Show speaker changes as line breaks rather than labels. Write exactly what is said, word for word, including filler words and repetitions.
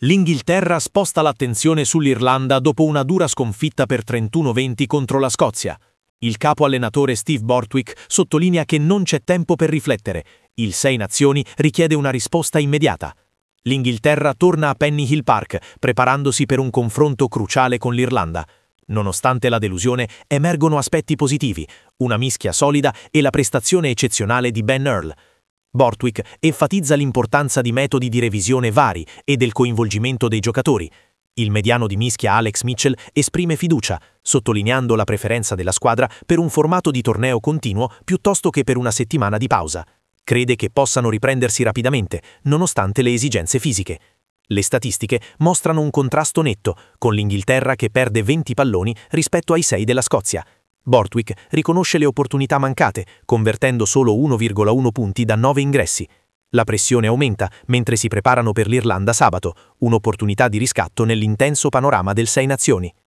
L'Inghilterra sposta l'attenzione sull'Irlanda dopo una dura sconfitta per trentuno venti contro la Scozia. Il capo allenatore Steve Borthwick sottolinea che non c'è tempo per riflettere. Il Sei Nazioni richiede una risposta immediata. L'Inghilterra torna a Pennyhill Park, preparandosi per un confronto cruciale con l'Irlanda. Nonostante la delusione, emergono aspetti positivi, una mischia solida e la prestazione eccezionale di Ben Earl. Borthwick enfatizza l'importanza di metodi di revisione vari e del coinvolgimento dei giocatori. Il mediano di mischia Alex Mitchell esprime fiducia, sottolineando la preferenza della squadra per un formato di torneo continuo piuttosto che per una settimana di pausa. Crede che possano riprendersi rapidamente, nonostante le esigenze fisiche. Le statistiche mostrano un contrasto netto, con l'Inghilterra che perde venti palloni rispetto ai sei della Scozia. Borthwick riconosce le opportunità mancate, convertendo solo uno virgola uno punti da nove ingressi. La pressione aumenta mentre si preparano per l'Irlanda sabato, un'opportunità di riscatto nell'intenso panorama del Sei Nazioni.